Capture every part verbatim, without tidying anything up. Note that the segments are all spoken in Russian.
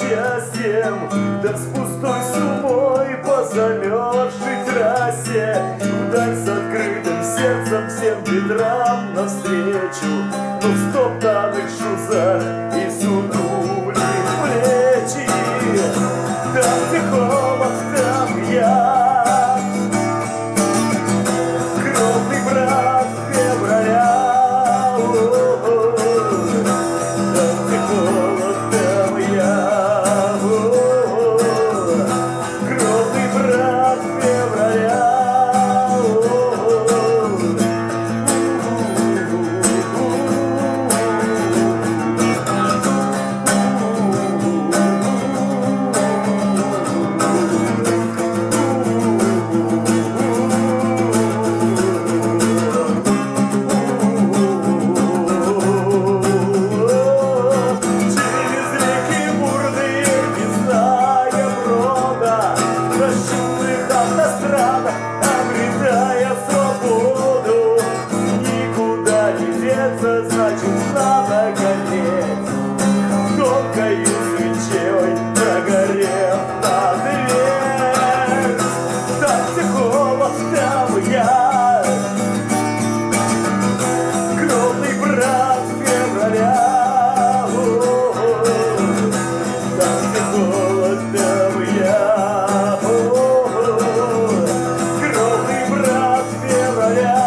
счастьем, да с пустой сумой по замерзшей трассе, вдаль с открытым сердцем всем ветрам навстречу, но в стоптанных шузах и сутулых плечи. Там, где холод, там я, кровный брат февраля. Значит, надо гореть тонкою свечой, прогорев на дверь. Там, где холод, там я, кровный брат февраля. Там, где холод, там я, кровный брат февраля.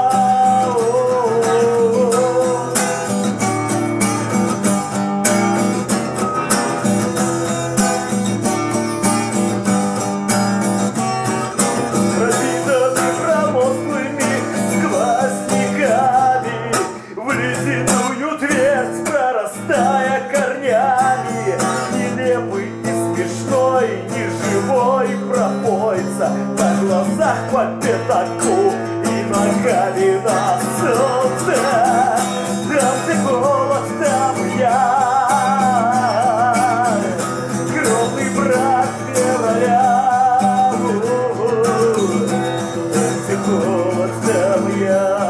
Прорастая корнями, нелепый и смешной, неживой пропоится на глазах по пятаку и ногами на солнце. Там, где холод, там я, кровный брат февраля. Там, где холод, там я.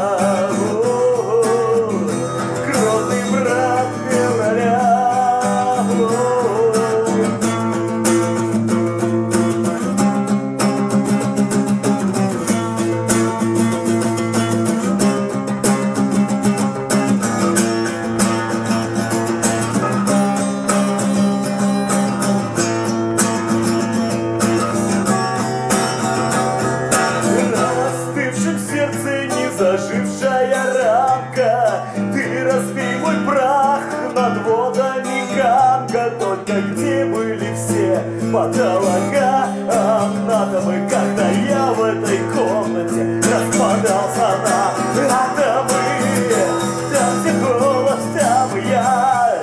Зажившая рамка, ты разбей мой прах над водами Ганга. Только где были все патологоанатомы, когда я в этой комнате распадался на атомы? Там, где холод, там я,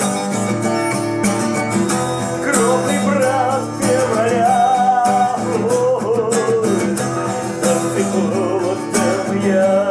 кровный брат февраля. Там, где холод, там я.